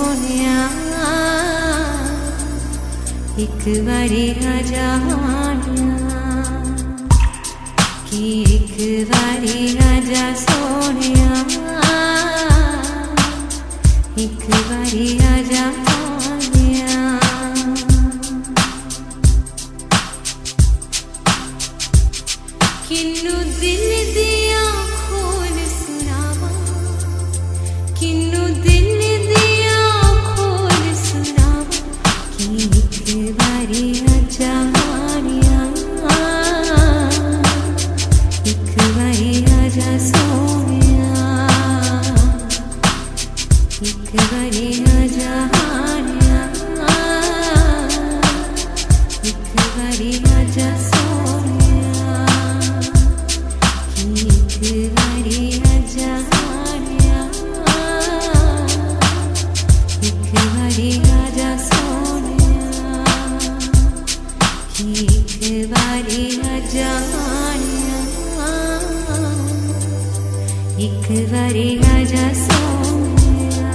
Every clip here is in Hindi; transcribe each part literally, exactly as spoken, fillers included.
सोनिया एक बारी आजा कि एक बारी आजा सोनिया एक बारी आजा किन्नू दिल दिया खोल सुनावा किन्नू दिल दिया खोल सुनावा कि एक बारी आजा एक बारी आजा सोनिया एक बारी आजा एक बारी आजा सोनिया एक बारी आजा एक बारी आजा सोनिया एक बारी आजा एक बारी आजा सोनिया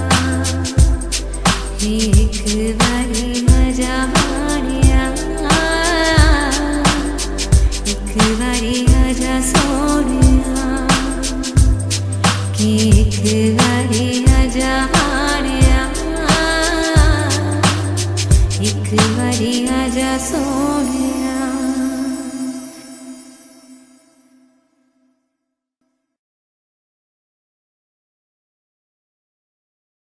एक बारी आजा एक बारी आजा सोनिया एक बारी आजा एक बारी आजा सोनिया।